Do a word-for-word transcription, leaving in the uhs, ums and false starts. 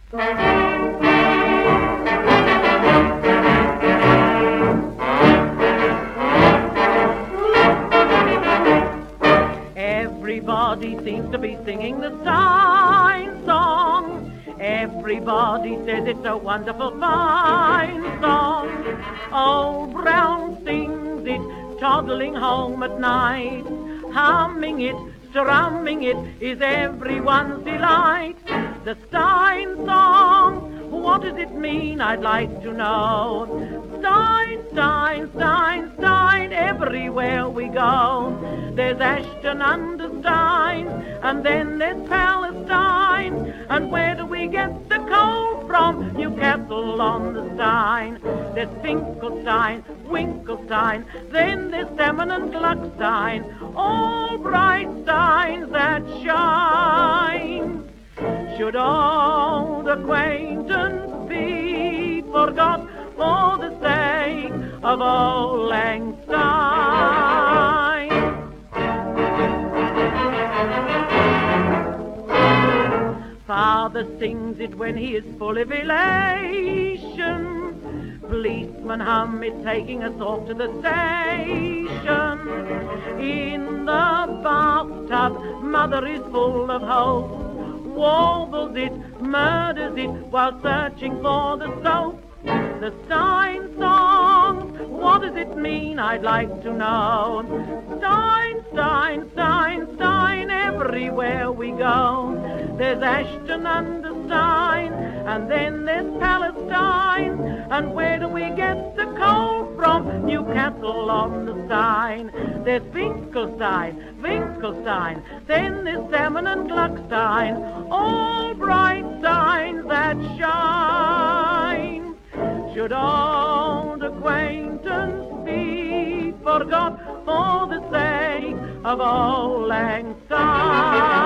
Everybody seems to be singing the Stein song. Everybody says it's a wonderful fine song. Old Brown sings it, toddling home at night. Humming it, strumming it is everyone's delight. The Stein song, what does it mean, I'd like to know. Stein, Stein, Stein, Stein, everywhere we go. There's Ashton under Stein, and then there's Palestine. And where do we get the coal from? Newcastle on the Stein. There's Finkelstein, Winkelstein, then there's Salmon and Gluckstein. All bright steins that shine. Should old acquaintance be forgot for the sake of old Lang Syne? Father sings it when he is full of elation. Policemen hum it, taking us off to the station. In the bathtub, mother is full of hope. Warbles it, murders it, while searching for the soap. The Stein song, what does it mean, I'd like to know. Stein, Stein, Stein, Stein, everywhere we go. There's Ashton under Stein, and then there's Palestine. And where do we get the coal from? Newcastle on the Stein. There's Finkelstein, Winkelstein, then there's Salmon and Gluckstein. All bright signs that shine. Should old acquaintance be forgot for the sake of old Lang Syne?